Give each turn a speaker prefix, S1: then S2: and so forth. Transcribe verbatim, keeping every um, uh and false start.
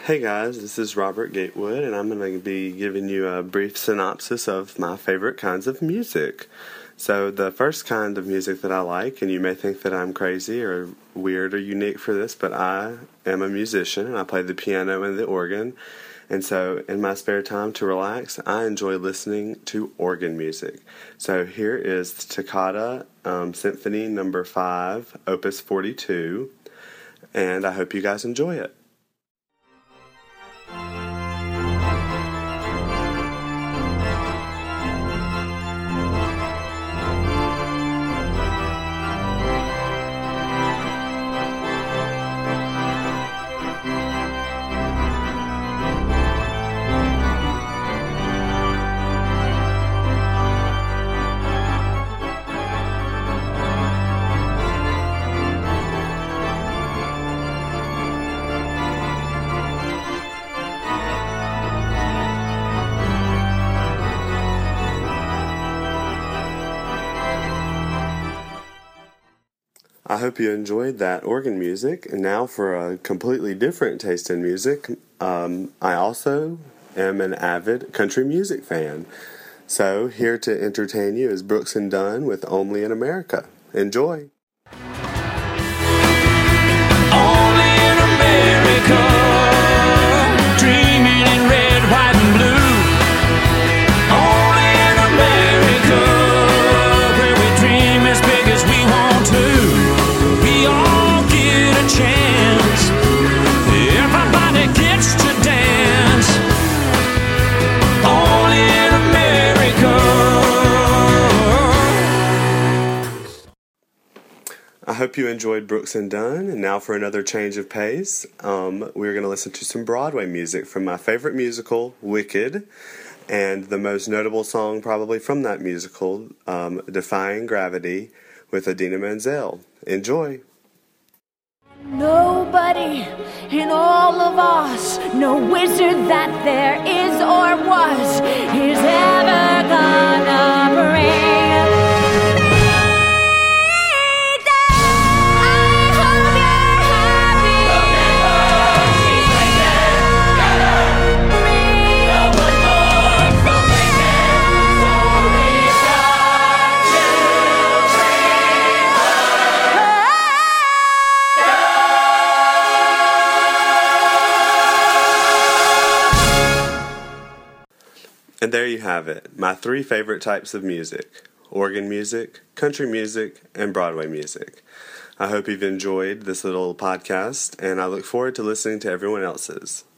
S1: Hey guys, this is Robert Gatewood, and I'm going to be giving you a brief synopsis of my favorite kinds of music. So the first kind of music that I like, and you may think that I'm crazy or weird or unique for this, but I am a musician, and I play the piano and the organ. And so in my spare time to relax, I enjoy listening to organ music. So here is Toccata um, Symphony Number five, Opus forty-two, and I hope you guys enjoy it. I hope you enjoyed that organ music, and now for a completely different taste in music, um, I also am an avid country music fan. So here to entertain you is Brooks and Dunn with Only in America. Enjoy!
S2: Only in America, dreaming in red, white, and blue. Only in America, where we dream as big as we want to. We all get a chance, everybody gets to dance. Only in America.
S1: I hope you enjoyed Brooks and Dunn, and now for another change of pace, um, we're going to listen to some Broadway music from my favorite musical, Wicked, and the most notable song probably from that musical, um, Defying Gravity, with Idina Menzel. Enjoy!
S3: Nobody in all of us, no wizard that there is or was, is ever gonna bring
S1: And there you have it, my three favorite types of music: organ music, country music, and Broadway music. I hope you've enjoyed this little podcast, and I look forward to listening to everyone else's.